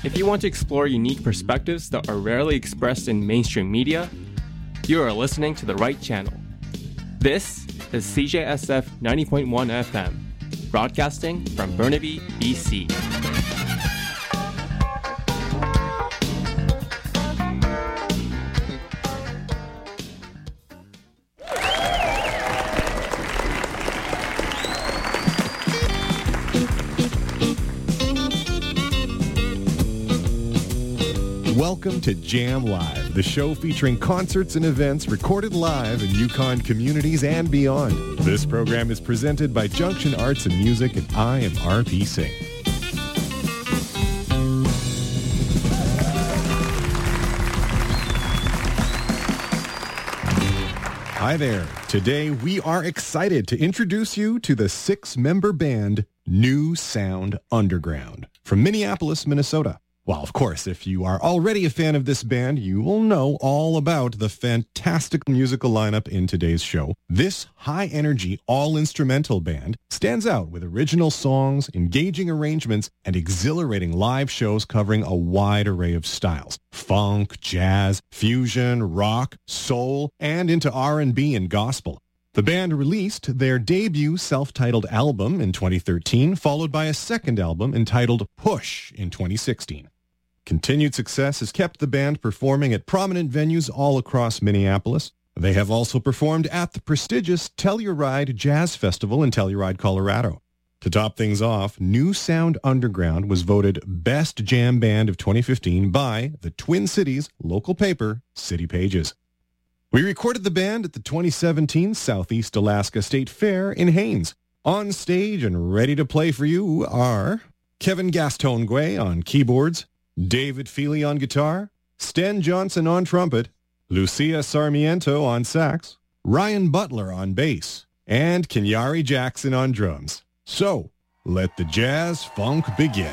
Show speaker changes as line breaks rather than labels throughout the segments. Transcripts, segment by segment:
If you want to explore unique perspectives that are rarely expressed in mainstream media, you are listening to the right channel. This is CJSF 90.1 FM, broadcasting from Burnaby, BC.
Welcome to Jam Live, the show featuring concerts and events recorded live in Yukon communities and beyond. This program is presented by Junction Arts and Music, and I am RP Singh. Hi there. Today we are excited to introduce you to the 6-member band New Sound Underground from Minneapolis, Minnesota. Well, of course, if you are already a fan of this band, you will know all about the fantastic musical lineup in today's show. This high-energy, all-instrumental band stands out with original songs, engaging arrangements, and exhilarating live shows covering a wide array of styles. Funk, jazz, fusion, rock, soul, and into R&B and gospel. The band released their debut self-titled album in 2013, followed by a second album entitled Push in 2016. Continued success has kept the band performing at prominent venues all across Minneapolis. They have also performed at the prestigious Telluride Jazz Festival in Telluride, Colorado. To top things off, New Sound Underground was voted Best Jam Band of 2015 by the Twin Cities local paper, City Pages. We recorded the band at the 2017 Southeast Alaska State Fair in Haines. On stage and ready to play for you are Kevin Gastongue on keyboards, David Feely on guitar, Sten Johnson on trumpet, Lucia Sarmiento on sax, Ryan Butler on bass, and Kenyari Jackson on drums. So, let the jazz funk begin.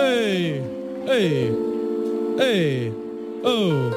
Hey, hey, hey, oh.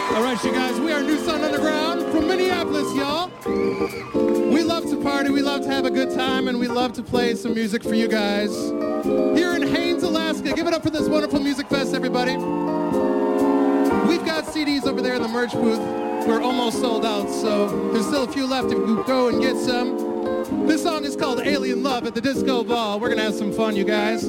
All right, you guys, we are New Sound Underground from Minneapolis, y'all. We love to party, we love to have a good time, and we love to play some music for you guys. Here in Haines, Alaska, give it up for this wonderful music fest, everybody. We've got CDs over there in the merch booth. We're almost sold out, so there's still a few left if you go and get some. This song is called Alien Love at the Disco Ball. We're gonna have some fun, you guys.